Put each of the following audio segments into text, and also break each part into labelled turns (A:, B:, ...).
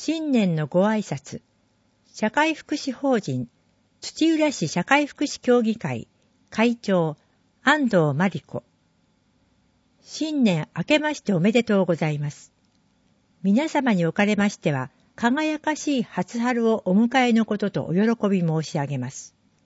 A: 新年のご挨拶、社会福祉法人土浦市社会福祉協議会会長安藤真理子。新年明けましておめでとうございます。皆様におかれましては、輝かしい初春をお迎えのこととお喜び申し上げます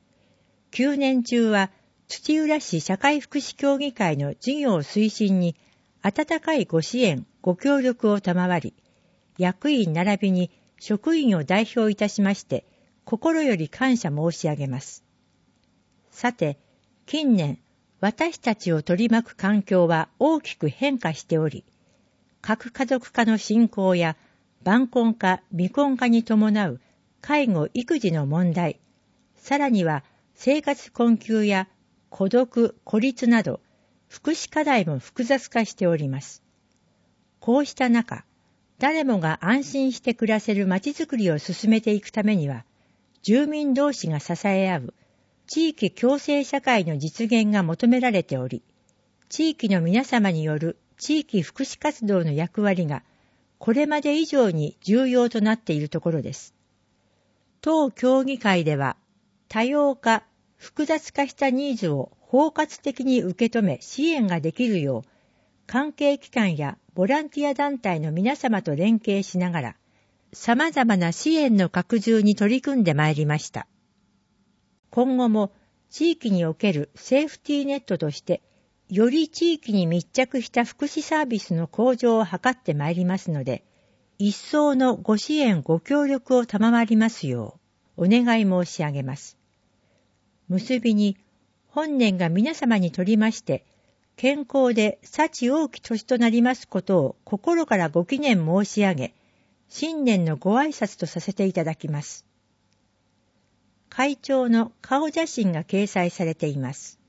A: 。9年中は土浦市社会福祉協議会の事業推進に温かいご支援、ご協力を賜り、役員並びに職員を代表いたしまして、心より感謝申し上げます。さて、近年、私たちを取り巻く環境は大きく変化しており、核家族化の進行や晩婚化、未婚化に伴う介護・育児の問題、さらには生活困窮や孤独・孤立など、福祉課題も複雑化しております。こうした中、誰もが安心して暮らせるまちづくりを進めていくためには、住民同士が支え合う地域共生社会の実現が求められており、地域の皆様による地域福祉活動の役割がこれまで以上に重要となっているところです。当協議会では、多様化、複雑化したニーズを包括的に受け止め支援ができるよう、関係機関やボランティア団体の皆様と連携しながら、様々な支援の拡充に取り組んでまいりました。今後も地域におけるセーフティーネットとして、より地域に密着した福祉サービスの向上を図ってまいりますので、一層のご支援ご協力を賜りますよう、お願い申し上げます。結びに、本年が皆様にとりまして、健康で幸多き年となりますことを心からご祈念申し上げ、新年のご挨拶とさせていただきます。会長の顔写真が掲載されています。